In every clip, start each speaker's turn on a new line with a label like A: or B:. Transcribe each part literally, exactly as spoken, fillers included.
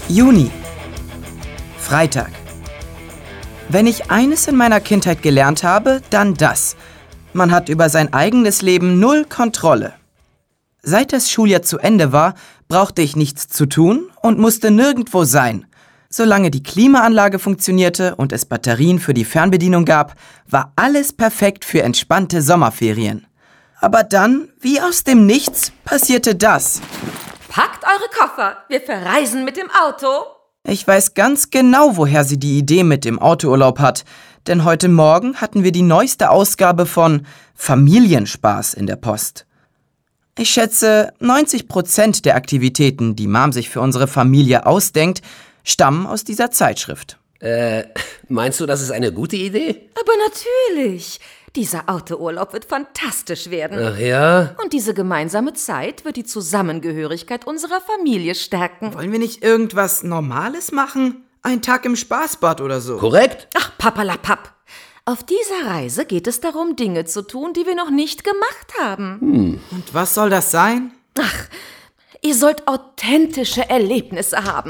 A: Juni. Freitag. Wenn ich eines in meiner Kindheit gelernt habe, dann das. Man hat über sein eigenes Leben null Kontrolle. Seit das Schuljahr zu Ende war, brauchte ich nichts zu tun und musste nirgendwo sein. Solange die Klimaanlage funktionierte und es Batterien für die Fernbedienung gab, war alles perfekt für entspannte Sommerferien. Aber dann, wie aus dem Nichts, passierte das.
B: Packt eure Koffer, wir verreisen mit dem Auto.
A: Ich weiß ganz genau, woher sie die Idee mit dem Autourlaub hat. Denn heute Morgen hatten wir die neueste Ausgabe von Familienspaß in der Post. Ich schätze, neunzig Prozent der Aktivitäten, die Mom sich für unsere Familie ausdenkt, stammen aus dieser Zeitschrift.
C: Äh, meinst du, das ist eine gute Idee?
B: Aber natürlich. Dieser Autourlaub wird fantastisch werden.
C: Ach ja?
B: Und diese gemeinsame Zeit wird die Zusammengehörigkeit unserer Familie stärken.
A: Wollen wir nicht irgendwas Normales machen? Ein Tag im Spaßbad oder so?
C: Korrekt?
B: Ach, papperlapapp. Auf dieser Reise geht es darum, Dinge zu tun, die wir noch nicht gemacht haben.
C: Hm.
A: Und was soll das sein?
B: Ach, ihr sollt authentische Erlebnisse haben.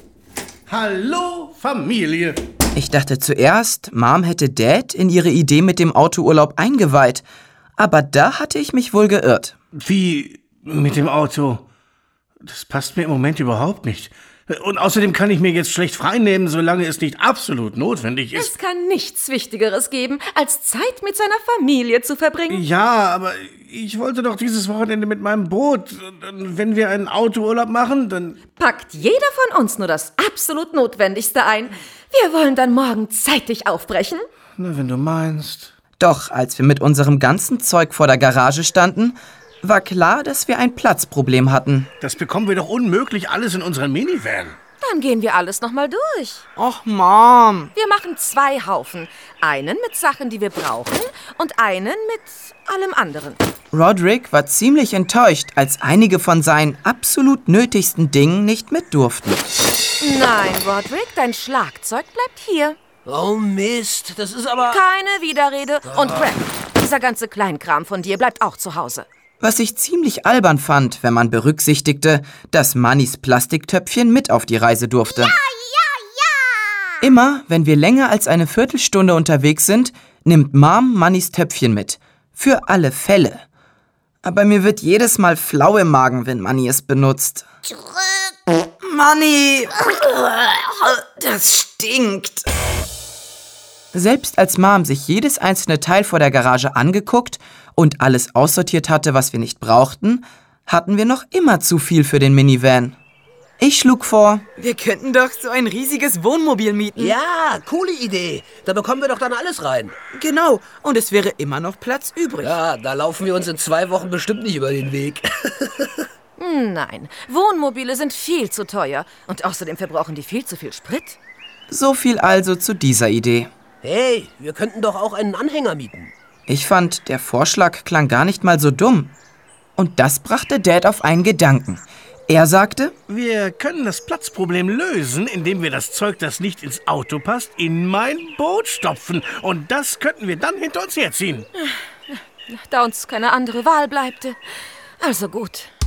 D: Hallo, Familie.
A: Ich dachte zuerst, Mom hätte Dad in ihre Idee mit dem Autourlaub eingeweiht. Aber da hatte ich mich wohl geirrt.
D: Wie mit dem Auto? Das passt mir im Moment überhaupt nicht. Und außerdem kann ich mir jetzt schlecht freinehmen, solange es nicht absolut notwendig ist.
B: Es kann nichts Wichtigeres geben, als Zeit mit seiner Familie zu verbringen.
D: Ja, aber ich wollte doch dieses Wochenende mit meinem Boot. Wenn wir einen Autourlaub machen, dann...
B: Packt jeder von uns nur das absolut Notwendigste ein. Wir wollen dann morgen zeitig aufbrechen.
D: Na, wenn du meinst.
A: Doch als wir mit unserem ganzen Zeug vor der Garage standen, war klar, dass wir ein Platzproblem hatten.
D: Das bekommen wir doch unmöglich alles in unseren Minivan.
B: Dann gehen wir alles nochmal durch.
A: Och, Mom.
B: Wir machen zwei Haufen. Einen mit Sachen, die wir brauchen, und einen mit allem anderen.
A: Roderick war ziemlich enttäuscht, als einige von seinen absolut nötigsten Dingen nicht mit durften.
B: Nein, Roderick, dein Schlagzeug bleibt hier.
C: Oh Mist, das ist aber...
B: Keine Widerrede. Und Greg, dieser ganze Kleinkram von dir bleibt auch zu Hause.
A: Was ich ziemlich albern fand, wenn man berücksichtigte, dass Mannys Plastiktöpfchen mit auf die Reise durfte.
B: Ja, ja, ja!
A: Immer, wenn wir länger als eine Viertelstunde unterwegs sind, nimmt Mom Mannys Töpfchen mit. Für alle Fälle. Aber mir wird jedes Mal flau im Magen, wenn Manny es benutzt.
B: Zurück!
A: Manny! Das stinkt! Selbst als Mom sich jedes einzelne Teil vor der Garage angeguckt und alles aussortiert hatte, was wir nicht brauchten, hatten wir noch immer zu viel für den Minivan. Ich schlug vor, wir könnten doch so ein riesiges Wohnmobil mieten.
C: Ja, coole Idee. Da bekommen wir doch dann alles rein.
A: Genau, und es wäre immer noch Platz übrig.
C: Ja, da laufen wir uns in zwei Wochen bestimmt nicht über den Weg.
B: Nein, Wohnmobile sind viel zu teuer. Und außerdem verbrauchen die viel zu viel Sprit.
A: So viel also zu dieser Idee.
C: Hey, wir könnten doch auch einen Anhänger mieten.
A: Ich fand, der Vorschlag klang gar nicht mal so dumm. Und das brachte Dad auf einen Gedanken. Er sagte,
D: wir können das Platzproblem lösen, indem wir das Zeug, das nicht ins Auto passt, in mein Boot stopfen. Und das könnten wir dann hinter uns herziehen.
B: Da uns keine andere Wahl bleibte. Also gut.